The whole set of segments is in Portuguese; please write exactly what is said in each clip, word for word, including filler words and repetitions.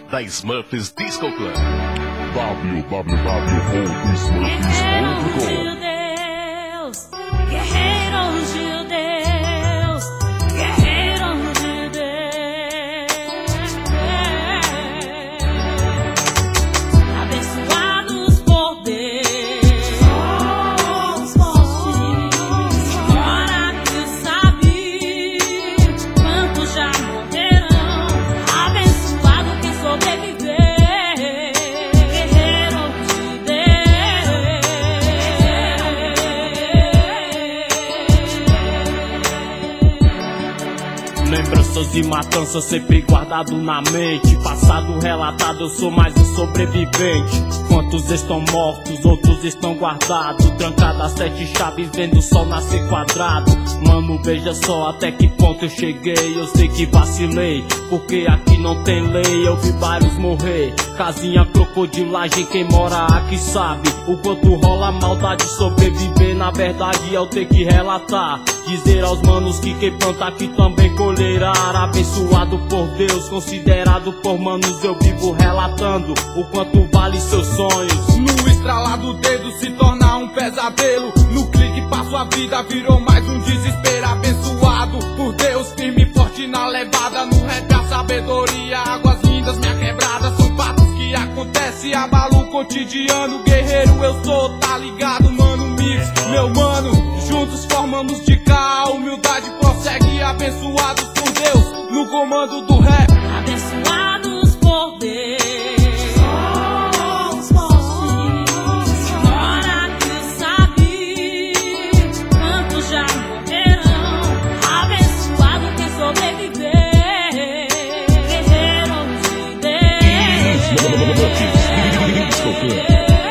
da Smurfs Disco Club. w w w ponto smurfs ponto com Guerreiros de Deus, guerreiros de Deus, guerreiros de Deus, abençoados por Deus, agora que sabe quantos já morrerão, abençoado quem sobreviver. Lembranças de matança sempre guardado na mente. Passado relatado, eu sou mais um sobrevivente. Quantos estão mortos, outros estão guardados, trancadas sete chaves, vendo o sol nascer quadrado. Mano, veja só até que ponto eu cheguei. Eu sei que vacilei, porque aqui não tem lei. Eu vi vários morrer, casinha crocodilagem. Quem mora aqui sabe o quanto rola a maldade. Sobreviver, na verdade, é eu ter que relatar. Dizer aos manos que quem planta aqui também colherá. Abençoado por Deus, considerado por manos, eu vivo relatando o quanto vale seus sonhos. No estralar do dedo se torna um pesadelo. No clique passo a vida, virou mais um desespero. Abençoado por Deus, firme e forte na levada. No rap a sabedoria, águas lindas, minha quebrada. São fatos que acontecem, abalo o cotidiano. Guerreiro eu sou, tá ligado, mano, mix, meu mano. Juntos formamos de cá, a humildade prossegue. Abençoados por Deus, no comando do rap. Abençoados por Deus, agora que sabe quantos já morrerão, abençoado quem sobreviver. Guerreiros de Deus.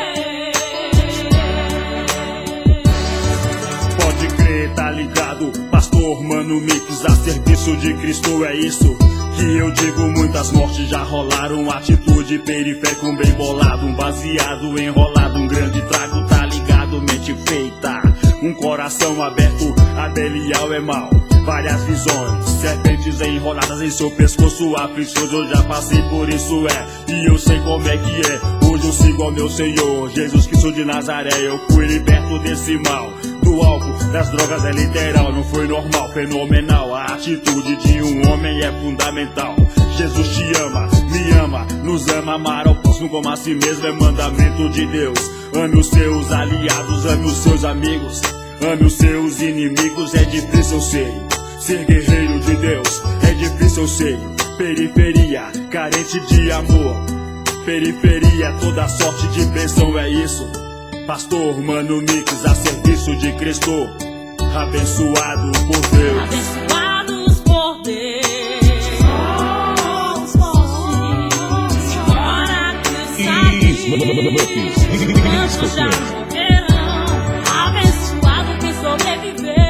Pode crer, tá ligado? Pastor, mano, mix a serviço de Cristo, é isso que eu digo. Muitas mortes já rolaram, atitude periférica, um bem bolado, um baseado enrolado, um grande trago, tá ligado? Mente feita, um coração aberto, a Belial é mal. Várias visões, serpentes enroladas em seu pescoço, aflições, eu já passei por isso, é, e eu sei como é que é. Hoje eu sigo ao meu Senhor, Jesus Cristo de Nazaré. Eu fui liberto desse mal, do álcool, das drogas, é literal. Não foi normal, fenomenal. A atitude de um homem é fundamental. Jesus te ama, me ama, nos ama. Amar ao próximo como a si mesmo é mandamento de Deus. Ame os seus aliados, ame os seus amigos, ame os seus inimigos. É difícil, eu sei, ser guerreiro de Deus, é difícil, eu sei. Periferia, carente de amor, periferia, toda sorte de bênção, é isso. Pastor, mano, mix a serviço de Cristo, abençoado por Deus. Abençoados por Deus, agora que sabe quantos já morrerão, abençoado quem sobreviver.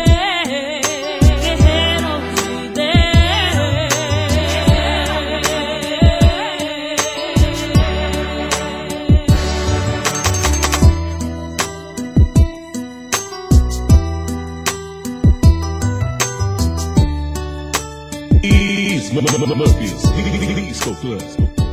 Smurfs Disco Club.